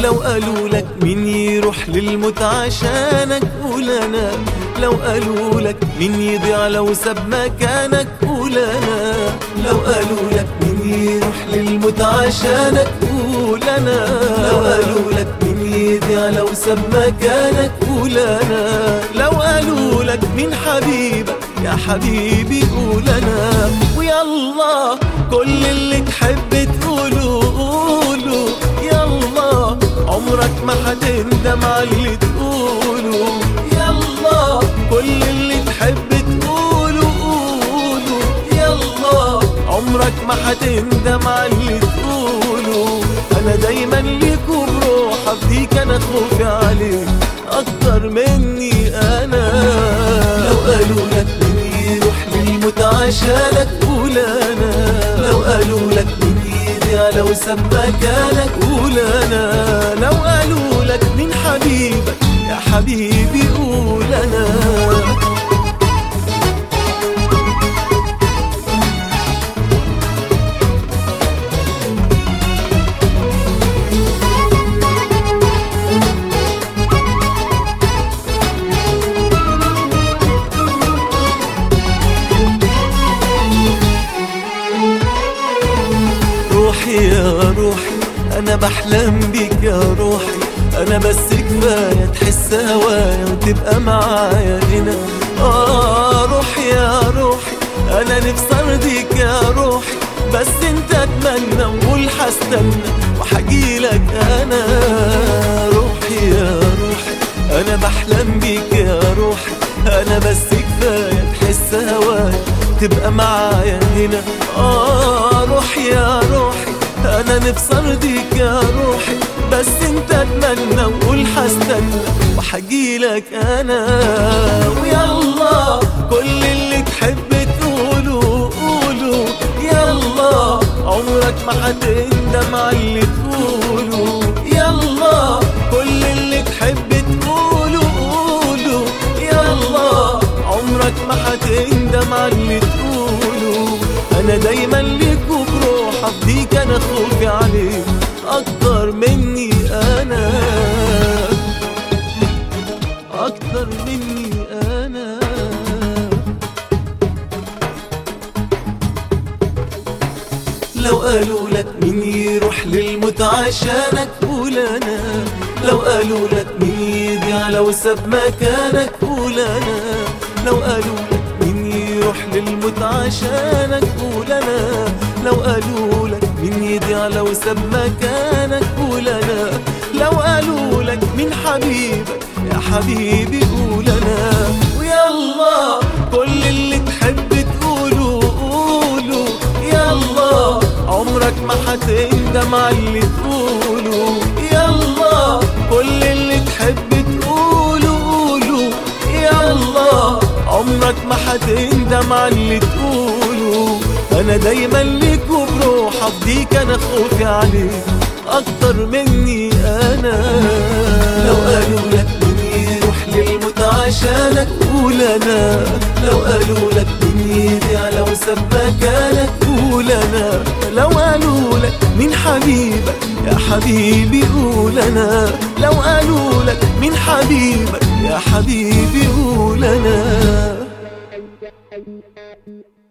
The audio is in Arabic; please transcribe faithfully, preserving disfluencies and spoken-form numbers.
لو قالوا لك مين يروح للموت عشانك قول انا، لو قالوا لك مين يضيع لو ساب مكانك قول انا، لو قالوا لك مين يروح للموت عشانك قول انا، لو قالوا لك مين يضيع لو ساب مكانك قول انا، لو قالوا لك مين حبيبك يا حبيبي قول انا. ويلا كل اللي تحب تقوله قوله، يلا عمرك ما هتندم على اللي تقوله، يلا كل اللي تحب تقوله قوله، يلا عمرك ما هتندم على اللي تقوله. انا دايما ليك وبروح افديك، انا خوفي عليك اكتر مني انا. لو قالوا لك مين يروح للموت عشانك قول انا، لو قالوا لك مين يضيع لو ساب مكانك قول انا، لو قالوا لك مين حبيبك يا حبيبي قول انا. روحي يا روحي أنا بحلم بيك يا روحي، أنا بس كفاية تحس هوايا وتبقى معايا هنا. آه روحي يا روحي أنا نفسي أرضيك يا روحي، بس أنت أتمنى وقول حستنى وحجيلك أنا. روحي يا روحي أنا بحلم بيك يا روحي، أنا بس كفاية تحس هوايا تبقى معايا هنا. آه روحي يا روحي أنا نفسي أرضيك يا روحي، بس أنت أتمنى وقول حستنى وحجيلك أنا. ويلا كل اللي تحب تقوله قوله، يلا عمرك ما هتندم على اللي تقوله، يلا كل اللي تحب تقوله قوله، يلا عمرك ما هتندم على اللي تقوله. أنا دايما ليك وبروح أفديك، أنا خوفي عليك أكتر مني أنا، أكتر مني أنا. لو قالوا لك مين يروح للموت عشانك قول أنا، لو قالوا لك مين يضيع لو ساب مكانك قول أنا، لو قالوا لك مين يروح للموت عشانك قول أنا، لو قالوا لك مين يضيع لو ساب مكانك قول أنا، لو قالوا لك مين حبيبك يا حبيبي قول أنا. ويلا كل اللي تحب تقوله قوله، يلا عمرك ما هتندم على اللي تقوله، يلا كل اللي تحب تقوله قوله، يلا عمرك ما هتندم على اللي تقوله. أنا دايما ليك وبروح أفديك، أنا خوفي عليك أكتر مني أنا. لو قالوا لك مين يروح للموت عشانك قول أنا، لو قالوا لك مين يضيع لو ساب مكانك قول أنا، لو قالوا لك مين حبيبك يا حبيبي قول أنا، لو قالوا لك مين حبيبك يا حبيبي قول أنا.